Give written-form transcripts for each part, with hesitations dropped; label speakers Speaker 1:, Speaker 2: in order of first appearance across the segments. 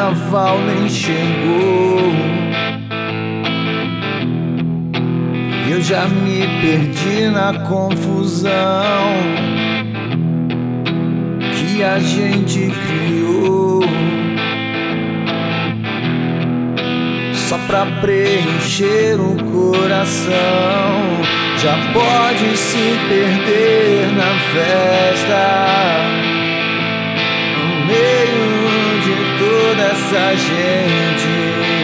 Speaker 1: carnaval nem chegou. Eu já me perdi na confusão que a gente criou, só pra preencher o coração. Já pode se perder na festa, no meio de toda essa gente.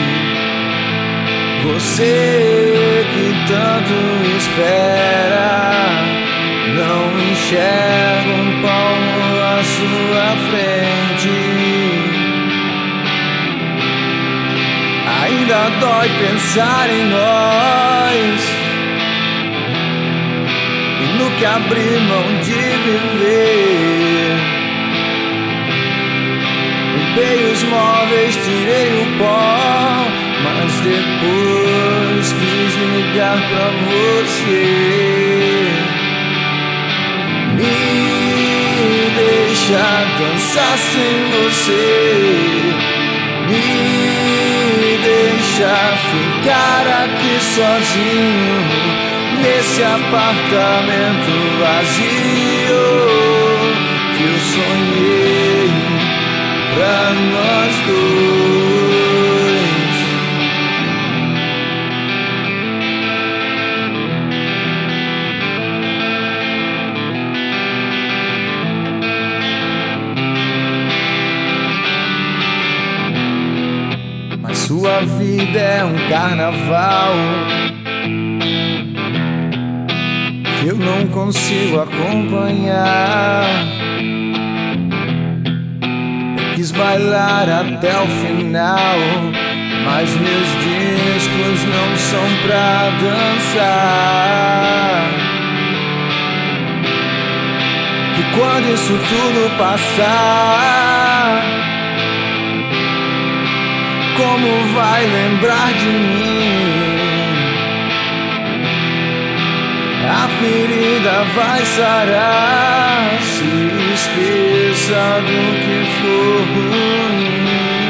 Speaker 1: Você que tanto espera não enxerga um palmo à sua frente. Ainda dói pensar em nós e no que abrir mão de viver. Limpei os móveis, tirei o pó, mas depois quis ligar pra você. Me deixa dançar sem você, me deixa ficar aqui sozinho nesse apartamento vazio que eu sonhei pra nós dois. Mas sua vida é um carnaval que eu não consigo acompanhar. Eu quis bailar até o final, mas meus discos não são pra dançar. E quando isso tudo passar, como vai lembrar de mim? A ferida vai sarar, se esqueça do que for ruim.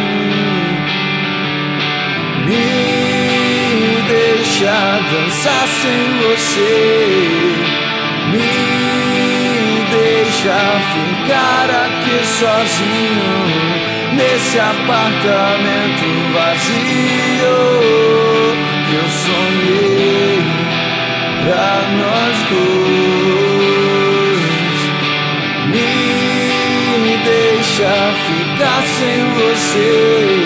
Speaker 1: Me deixa dançar sem você, me deixa ficar aqui sozinho nesse apartamento vazio que eu sonhei pra nós dois. Me deixa ficar sem você,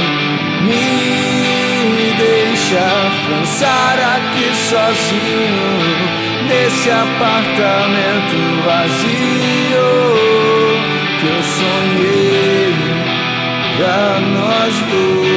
Speaker 1: me deixa dançar aqui sozinho nesse apartamento vazio que eu sonhei pra nós dois.